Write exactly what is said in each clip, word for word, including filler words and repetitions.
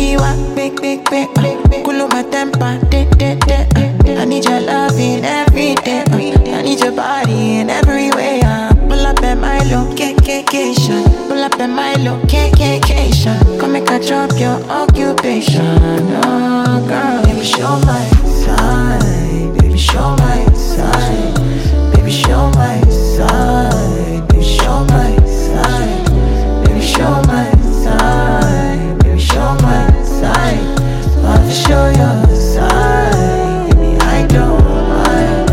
Giwa, big, big, big, big, cool my temper, de, de, de. I need your loving every day. I need your body in every way. Uh. Pull up at my location. Pull up at my location. Come make I drop your occupation. Oh, girl, baby, show my side. Baby, show my side. Baby, show my side. Baby, show my side. Baby, show my side. Baby, show my side. I'll show your side. Baby, I don't mind.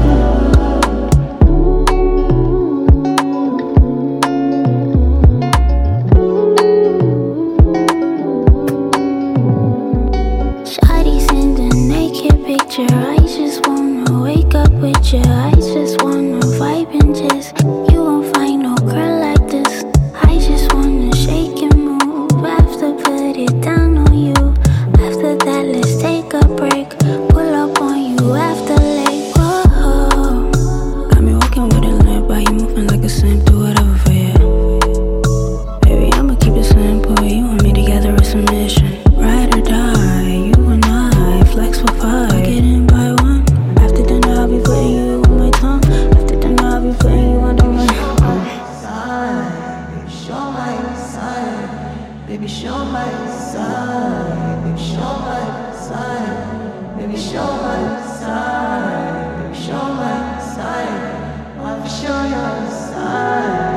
Shawty send a naked picture. I just wanna wake up with you. I just wanna vibe and just. You won't find no girl like this. I just wanna shake and move. After put it down on you. After that, let's take a break. Pull up on you after late. Whoa. Got me walking with a limp, but you moving like a simp. Do whatever for you. Baby, I'ma keep it simple. You want me together with some mission. Ride or die, you and I. Flex for five. Get in by one. After dinner, I'll be putting you on my tongue. After dinner, I'll be putting you under my Side, baby, show my side. Baby, show my side. Baby, show my side. Baby, show my side. Baby, show my side. I'll show your side.